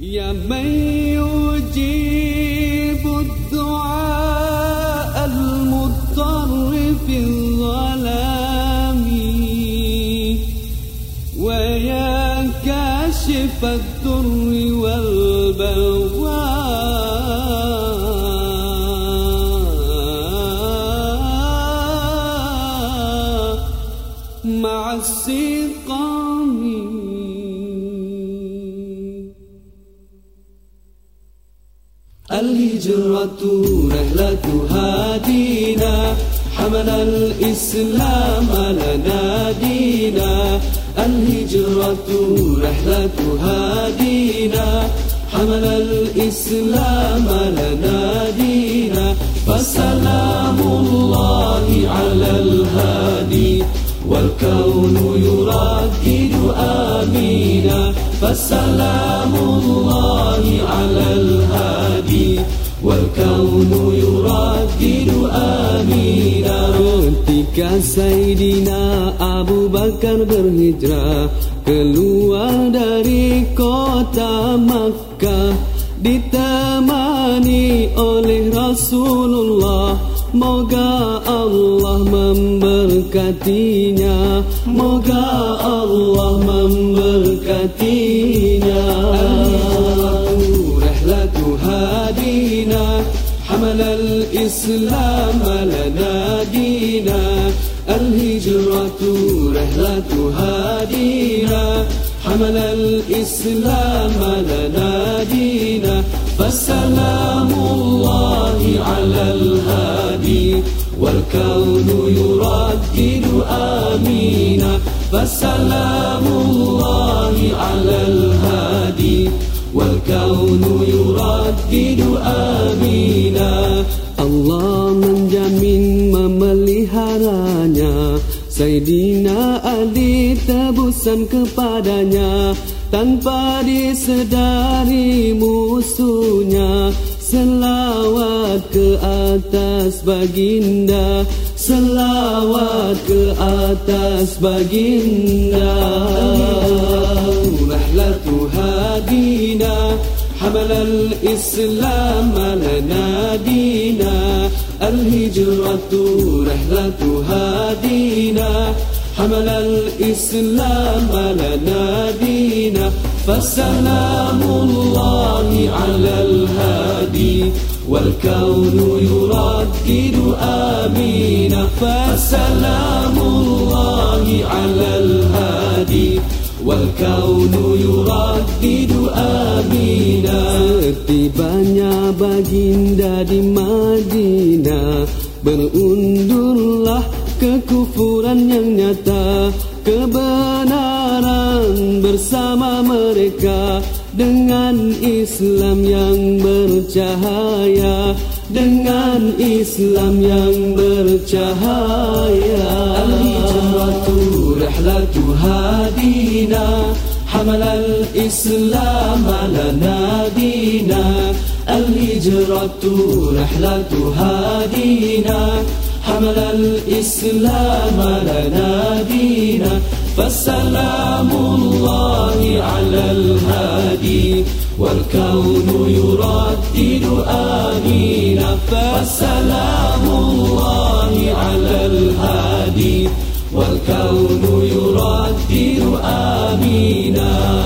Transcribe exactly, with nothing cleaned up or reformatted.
يا من يجيب الدعاء المضطر في الظلام ويا كاشف الضر والبلوى مع السقام. الهجرة رحلة هادينا حمل الإسلام لنا دينا. الهجرة رحلة هادينا حمل الإسلام لنا دينا. فسلام الله على الهادي والكون يردد آمينا. فسلام الله على الهادي والكون يردد آمينا. Ketika Sayyidina Abu Bakar berhijrah keluar dari kota Makkah, ditemani oleh Rasulullah, moga Allah memberkatinya, moga Allah memberkatinya. Al-hijratu rihlatu hadina حمل الإسلام لنا دينا. الهجرة رحلة هادينا حمل الإسلام لنا دينا. فسلام الله على الهادي والكون يردد آمينا. فسلام الله على الهادي والكون يردد آمينا. Allah menjamin memeliharanya, Sayyidina Ali tebusan kepadanya, tanpa disedari musuhnya. Selawat ke atas baginda, selawat ke atas baginda. Rihlatu hadina حمل الإسلام لنا دينا. الهجرة رحلة هادينا حمل الإسلام لنا دينا. فسلام الله على الهادي والكون يردد آمينا. فسلام الله على الهادي والكون يردد آمينا. Setibanya baginda di Madinah, berundurlah kekufuran yang nyata, kebenaran bersama mereka, dengan Islam yang bercahaya, dengan Islam yang bercahaya. Al-hijratu rihlatu hadina حمل الإسلام لنا دينا. الهجرة رحلة هادينا حمل الإسلام لنا دينا. فسلام الله على الهادي والكون يردد آمينا. فسلام الله على الهادي والكون يردد آمينا.